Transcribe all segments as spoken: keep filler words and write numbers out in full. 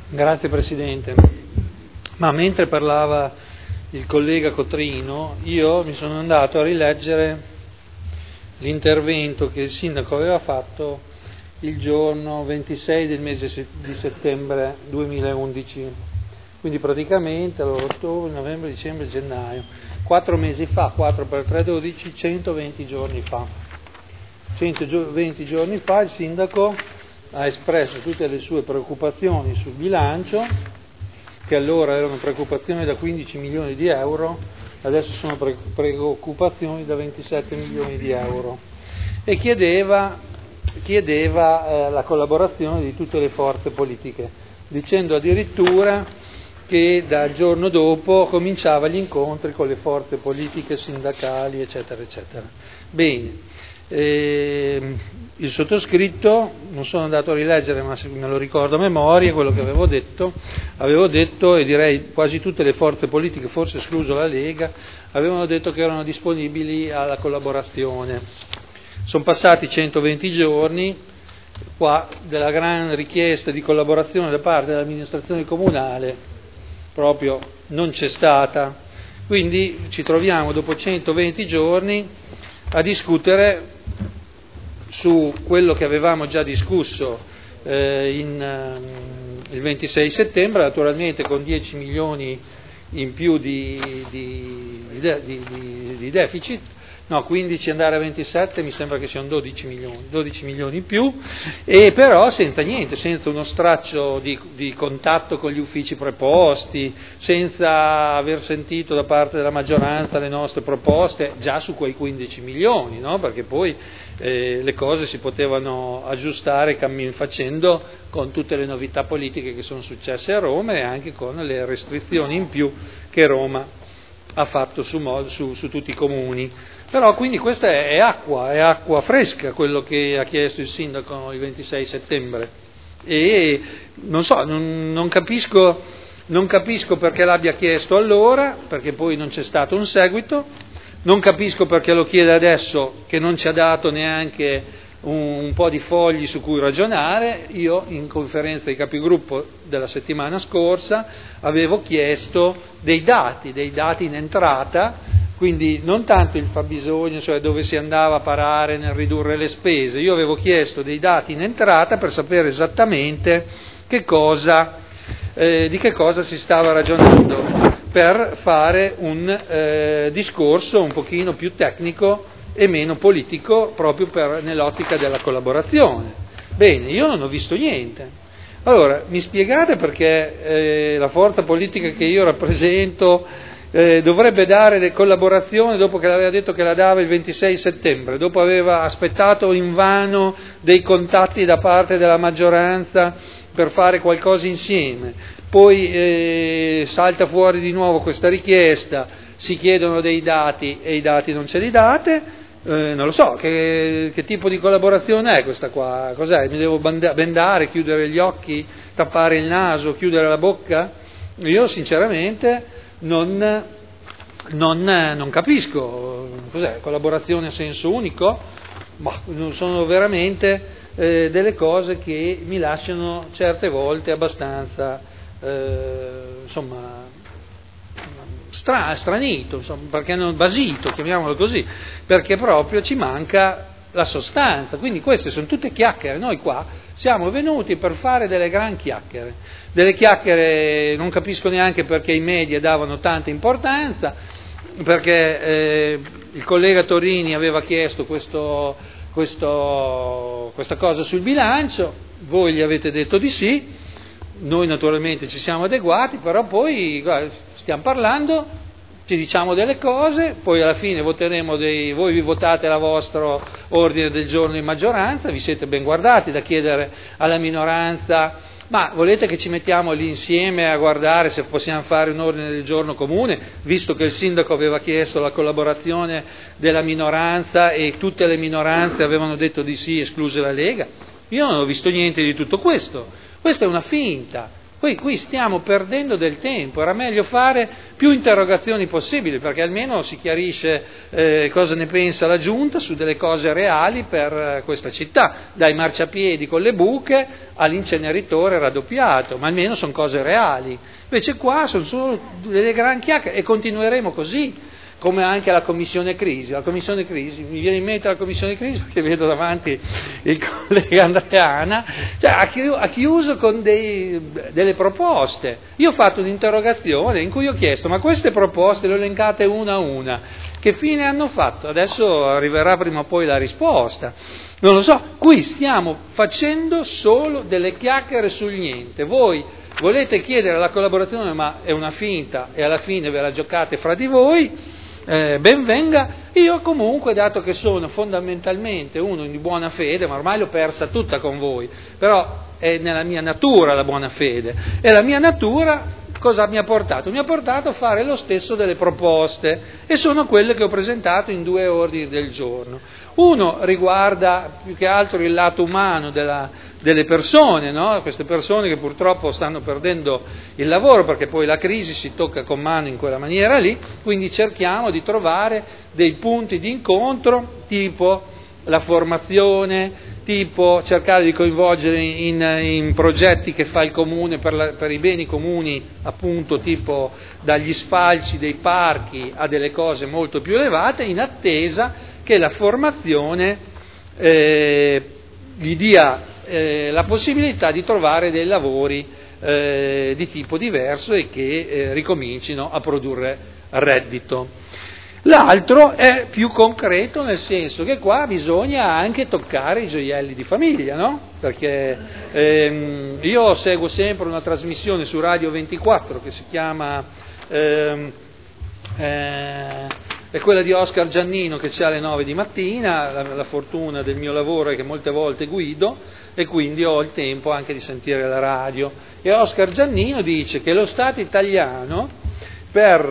Grazie Presidente. Ma mentre parlava il collega Cotrino, io mi sono andato a rileggere l'intervento che il Sindaco aveva fatto il giorno ventisei del mese di settembre duemilaundici, quindi praticamente allora, ottobre, novembre, dicembre, gennaio, quattro mesi fa, quattro per tre, dodici, centoventi giorni fa. centoventi giorni fa il Sindaco ha espresso tutte le sue preoccupazioni sul bilancio, che allora erano preoccupazioni da quindici milioni di euro, adesso sono pre- preoccupazioni da ventisette milioni di euro, e chiedeva, chiedeva eh, la collaborazione di tutte le forze politiche, dicendo addirittura che dal giorno dopo cominciava gli incontri con le forze politiche, sindacali, eccetera, eccetera. Bene. Eh, il sottoscritto, non sono andato a rileggere ma se me lo ricordo a memoria quello che avevo detto, avevo detto e direi quasi tutte le forze politiche, forse escluso la Lega, avevano detto che erano disponibili alla collaborazione. Sono passati centoventi giorni, qua della gran richiesta di collaborazione da parte dell'amministrazione comunale proprio non c'è stata, quindi ci troviamo dopo centoventi giorni a discutere su quello che avevamo già discusso eh, in, eh, il ventisei settembre, naturalmente con dieci milioni in più di, di, di, di, di deficit, no, quindici andare a ventisette mi sembra che siano dodici milioni, dodici milioni in più, e però senza niente, senza uno straccio di, di contatto con gli uffici preposti, senza aver sentito da parte della maggioranza le nostre proposte già su quei quindici milioni, no? Perché poi eh, le cose si potevano aggiustare cammin facendo con tutte le novità politiche che sono successe a Roma e anche con le restrizioni in più che Roma ha fatto su, su, su tutti i comuni. Però quindi questa è, è acqua, è acqua fresca quello che ha chiesto il Sindaco il ventisei settembre e non so, non, non capisco, non capisco perché l'abbia chiesto allora, perché poi non c'è stato un seguito, non capisco perché lo chiede adesso che non ci ha dato neanche un, un po' di fogli su cui ragionare. Io in conferenza dei capigruppo della settimana scorsa avevo chiesto dei dati, dei dati in entrata, quindi non tanto il fabbisogno, cioè dove si andava a parare nel ridurre le spese, io avevo chiesto dei dati in entrata per sapere esattamente che cosa, eh, di che cosa si stava ragionando, per fare un eh, discorso un pochino più tecnico e meno politico, proprio per, nell'ottica della collaborazione. Bene, io non ho visto niente. Allora, mi spiegate perché eh, la forza politica che io rappresento Eh, dovrebbe dare le collaborazioni dopo che l'aveva detto che la dava il ventisei settembre, dopo aveva aspettato invano dei contatti da parte della maggioranza per fare qualcosa insieme, poi eh, salta fuori di nuovo questa richiesta, si chiedono dei dati e i dati non ce li date, eh, non lo so, che, che tipo di collaborazione è questa qua? Cos'è? Mi devo bendare, chiudere gli occhi, tappare il naso, chiudere la bocca? Io sinceramente Non, non, non capisco, cos'è, collaborazione a senso unico? Bah, sono veramente eh, delle cose che mi lasciano certe volte abbastanza, eh, insomma, stra, stranito, insomma, perché non, basito, chiamiamolo così, perché proprio ci manca la sostanza. Quindi queste sono tutte chiacchiere, noi qua siamo venuti per fare delle gran chiacchiere, delle chiacchiere non capisco neanche perché i media davano tanta importanza, perché eh, il collega Torini aveva chiesto questo, questo, questa cosa sul bilancio, voi gli avete detto di sì, noi naturalmente ci siamo adeguati, però poi guarda, stiamo parlando, ci diciamo delle cose, poi alla fine voteremo dei, voi vi votate la vostro ordine del giorno in maggioranza, vi siete ben guardati da chiedere alla minoranza, ma volete che ci mettiamo lì insieme a guardare se possiamo fare un ordine del giorno comune, visto che il sindaco aveva chiesto la collaborazione della minoranza e tutte le minoranze avevano detto di sì, escluse la Lega? Io non ho visto niente di tutto questo, questa è una finta. Poi qui stiamo perdendo del tempo, era meglio fare più interrogazioni possibili, perché almeno si chiarisce eh, cosa ne pensa la Giunta su delle cose reali per eh, questa città, dai marciapiedi con le buche all'inceneritore raddoppiato, ma almeno sono cose reali. Invece qua sono solo delle gran chiacchiere e continueremo così, come anche la commissione crisi. La commissione crisi, mi viene in mente la commissione crisi perché vedo davanti il collega Andreana, cioè ha chiuso con dei, delle proposte. Io ho fatto un'interrogazione in cui ho chiesto, ma queste proposte le ho elencate una a una, che fine hanno fatto? Adesso arriverà prima o poi la risposta. Non lo so, qui stiamo facendo solo delle chiacchiere sul niente. Voi volete chiedere la collaborazione, ma è una finta e alla fine ve la giocate fra di voi. Eh, ben venga, io comunque, dato che sono fondamentalmente uno di buona fede, ma ormai l'ho persa tutta con voi, però è nella mia natura la buona fede, e la mia natura cosa mi ha portato? Mi ha portato a fare lo stesso delle proposte, e sono quelle che ho presentato in due ordini del giorno. Uno riguarda più che altro il lato umano della, delle persone, no? Queste persone che purtroppo stanno perdendo il lavoro, perché poi la crisi si tocca con mano in quella maniera lì, quindi cerchiamo di trovare dei punti di incontro, tipo la formazione, tipo cercare di coinvolgere in, in progetti che fa il comune per, la, per i beni comuni, appunto tipo dagli sfalci dei parchi a delle cose molto più elevate, in attesa che la formazione eh, gli dia eh, la possibilità di trovare dei lavori eh, di tipo diverso e che eh, ricomincino a produrre reddito. L'altro è più concreto, nel senso che qua bisogna anche toccare i gioielli di famiglia, no? Perché ehm, io seguo sempre una trasmissione su Radio ventiquattro che si chiama, ehm, eh, è quella di Oscar Giannino, che c'è alle nove di mattina. La, la fortuna del mio lavoro è che molte volte guido e quindi ho il tempo anche di sentire la radio. E Oscar Giannino dice che lo Stato italiano, per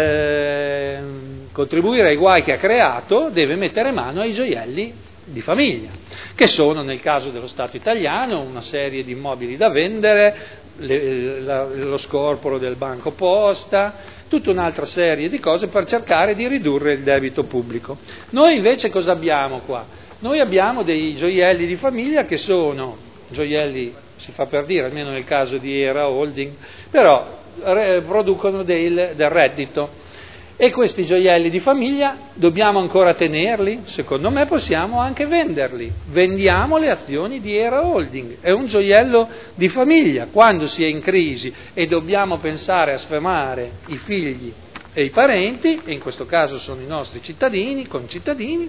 eh, contribuire ai guai che ha creato, deve mettere mano ai gioielli di famiglia, che sono, nel caso dello Stato italiano, una serie di immobili da vendere, le, la, lo scorporo del Banco Posta, tutta un'altra serie di cose per cercare di ridurre il debito pubblico. Noi invece cosa abbiamo qua? Noi abbiamo dei gioielli di famiglia che sono gioielli, si fa per dire, almeno nel caso di Era Holding, però producono del, del reddito, e questi gioielli di famiglia dobbiamo ancora tenerli? Secondo me possiamo anche venderli. Vendiamo le azioni di Era Holding, è un gioiello di famiglia. Quando si è in crisi e dobbiamo pensare a sfamare i figli e i parenti, e in questo caso sono i nostri cittadini, concittadini,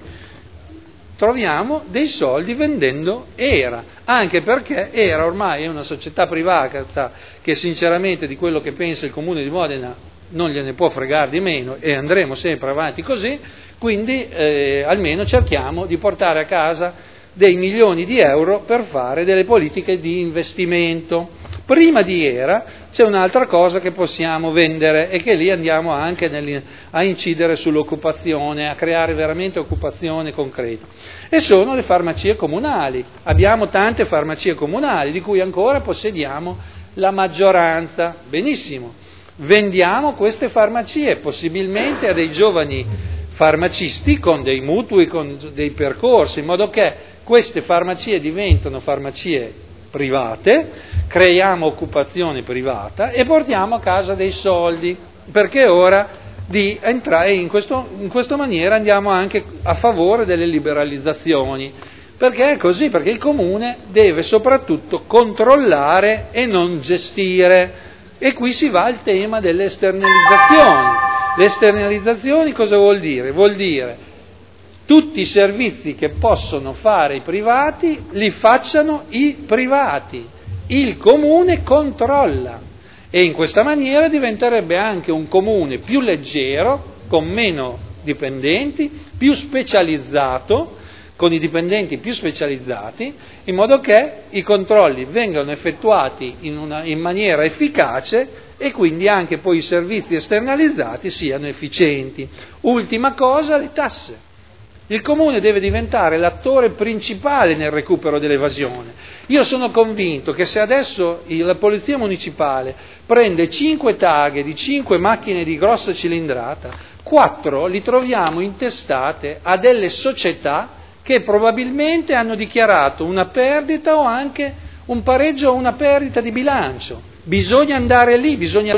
troviamo dei soldi vendendo Era, anche perché Era ormai è una società privata che sinceramente di quello che pensa il Comune di Modena non gliene può fregare di meno, e andremo sempre avanti così, quindi eh, almeno cerchiamo di portare a casa dei milioni di euro per fare delle politiche di investimento. Prima di Era c'è un'altra cosa che possiamo vendere, e che lì andiamo anche nel, a incidere sull'occupazione, a creare veramente occupazione concreta, e sono le farmacie comunali. Abbiamo tante farmacie comunali di cui ancora possediamo la maggioranza. Benissimo, vendiamo queste farmacie possibilmente a dei giovani farmacisti con dei mutui, con dei percorsi, in modo che queste farmacie diventano farmacie private, creiamo occupazione privata e portiamo a casa dei soldi, perché è ora di entrare in, questo, in questa maniera andiamo anche a favore delle liberalizzazioni, perché è così, perché il comune deve soprattutto controllare e non gestire, e qui si va al tema delle esternalizzazioni. Le esternalizzazioni cosa vuol dire? Vuol dire tutti i servizi che possono fare i privati li facciano i privati, il comune controlla, e in questa maniera diventerebbe anche un comune più leggero, con meno dipendenti, più specializzato, con i dipendenti più specializzati, in modo che i controlli vengano effettuati in, una, in maniera efficace, e quindi anche poi i servizi esternalizzati siano efficienti. Ultima cosa, le tasse. Il Comune deve diventare l'attore principale nel recupero dell'evasione. Io sono convinto che se adesso la Polizia Municipale prende cinque taghe di cinque macchine di grossa cilindrata, quattro li troviamo intestate a delle società che probabilmente hanno dichiarato una perdita o anche un pareggio o una perdita di bilancio. Bisogna andare lì, bisogna